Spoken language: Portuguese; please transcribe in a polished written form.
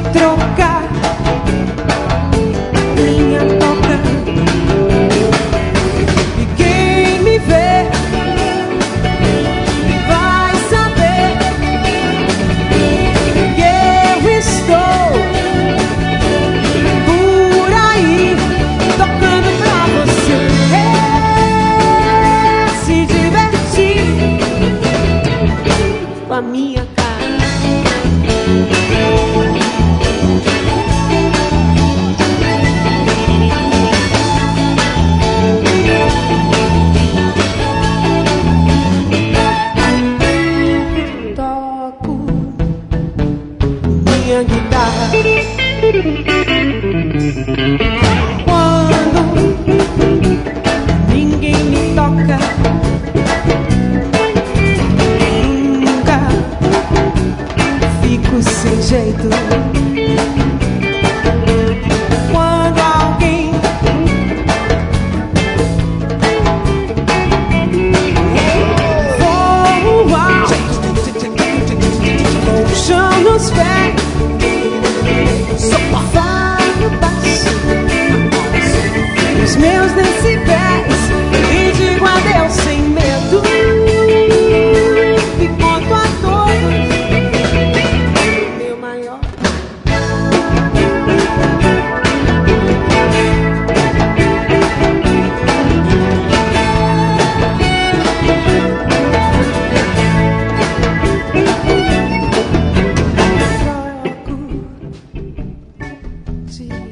trocar minha toca. E quem me vê vai saber que eu estou por aí tocando pra você se divertir com a minha cara. Toco minha guitarra quando ninguém me toca. Nunca fico sem jeito quando alguém voa com o chão nos pés. Falo baixo os meus decibéis e digo adeus sem medo. E conto a todos meu maior. Troco de